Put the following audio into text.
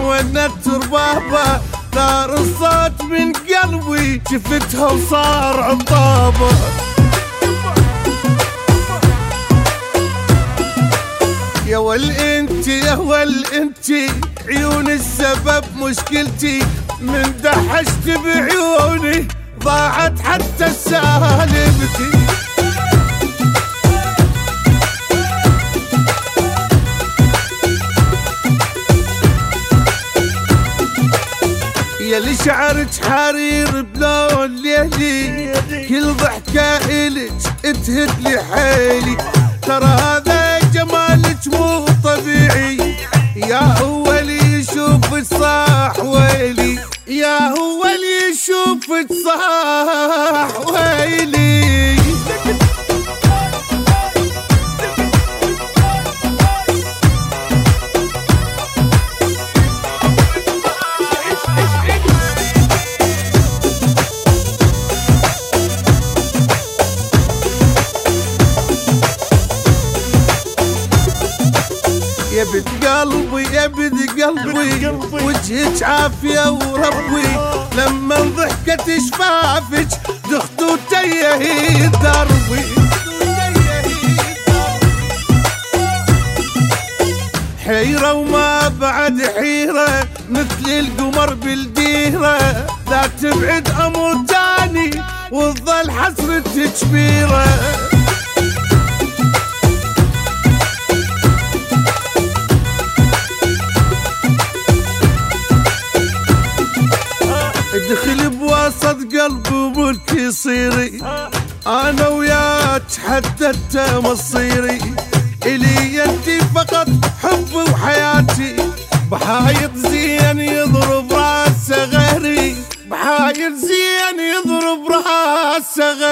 ونت ربابة، ثار الصوت من قلبي شفتها وصار عطابة. يا ول انتي يا ول انتي، عيون السبب مشكلتي، من دحشت بعيوني ضاعت حتى سالبتي. يا اللي شعرك حرير بلون ليلي، كل ضحكة إلك تهد لي حيلي، ترى هذا جمالك مو طبيعي، يا هو اللي يشوفك صاح ويلي، يا هو اللي يشوفك صاح ويلي. يا بنت قلبي يا بنت قلبي، وجهك عافية وربي، لما ضحكت شفافك دخت وتيهي دربي. حيرة وما بعد حيرة، مثل القمر بالديرة، لا تبعد أمر تاني وتظل حسرتك كبيرة. ادخل بوسط قلبي وملك يصيري، انا وياك حددت مصيري، الي انتي فقط حبي وحياتي، بحايط زين يضرب راسه غيري، بحايط زين يضرب راسه غيري.